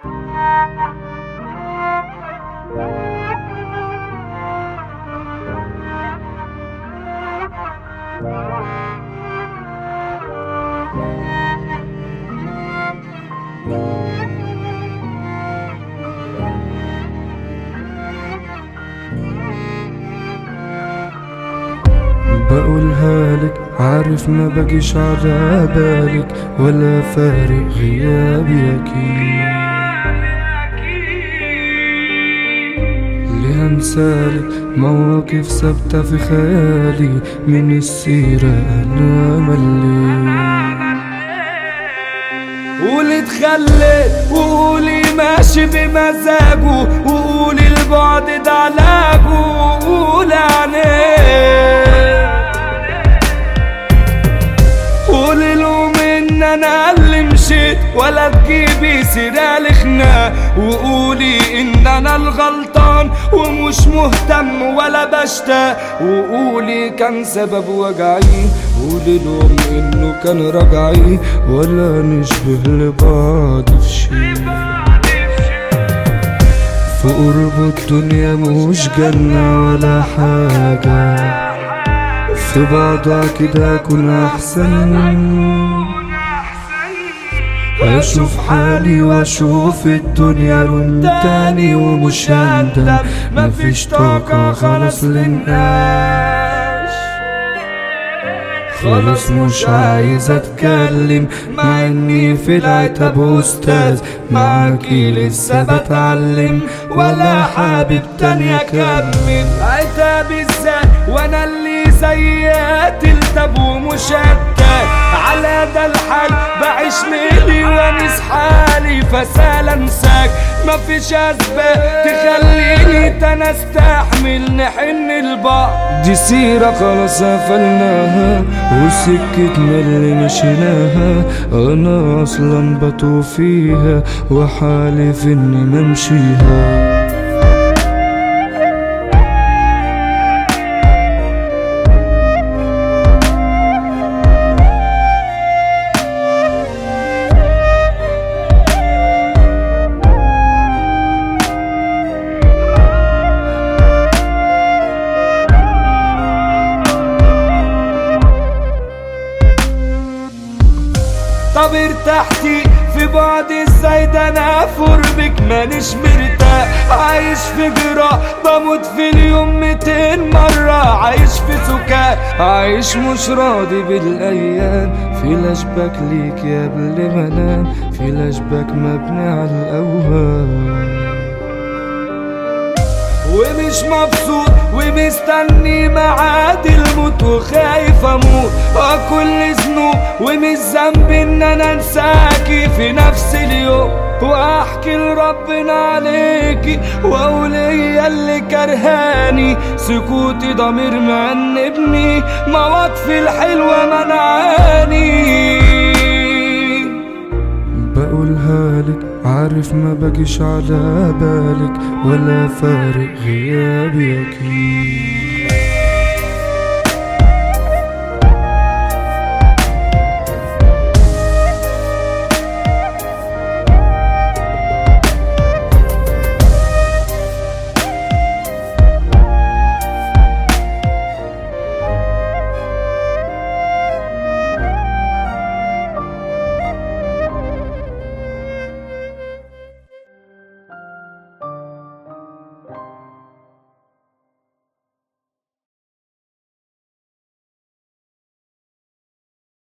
بقولها لك عارف ما بجيش على بالك ولا فارق غيابي اكيد. ليه انسالك مواقف ثابتة في خيالي من السيرة انا مليت. قولي اتخليت وقولي ماشي بمزاجه وقولي البعد ده علاجه وقولي عينيه. قولي لهم ان انا اللي مشيت ولا تجيبي سيرة لخناق وقولي ان انا الغلطان ومش مهتم ولا بشتاق وقولي كان سبب وجعي. قولي لهم انه كان رجعي ولا نشبه لبعض في شي. في قرب الدنيا مش جنة ولا حاجة في بعضها كده اكون احسن. اشوف حالي واشوف الدنيا لون تاني ومش هندم. مفيش طاقة خلاص للنقاش. خلاص مش عايز اتكلم مع اني في العتاب استاذ. معاكي لسه بتعلم ولا حابب تاني اكمل. عتاب ازاي وانا اللي زيات التاب ومشتت على ده الحال بعيش ليلي وانس حالي فسال انساك. مفيش اسباب تخليني انا استحمل نحن لبعض. دي سيرة خلاص قفلناها وسكتنا اللي مشيناها. انا اصلا بتوه فيها وحالف اني ممشيها. طب ارتحتي في بعد ازاي ده انا قربك مانيش مرتاح. عايش في جراح بموت في اليوم 200 مرة. عايش في سكات عايش مش راضي بالايام. في الاشباك ليك يا قبل ما انام. في الاشباك مبني على الاوهام ومش مبسوط ومستني معاد الموت وخايف اموت وكل ذنوب ومش ذنبي ان انا انساكي في نفس اليوم واحكي لربنا عليكي واقول هي اللي كرهاني. سكوتي ضمير مأنبني مواقفي الحلوة منعاني. بقولها لك عارف ما بجيش على بالك ولا فارق غيابي اكيد.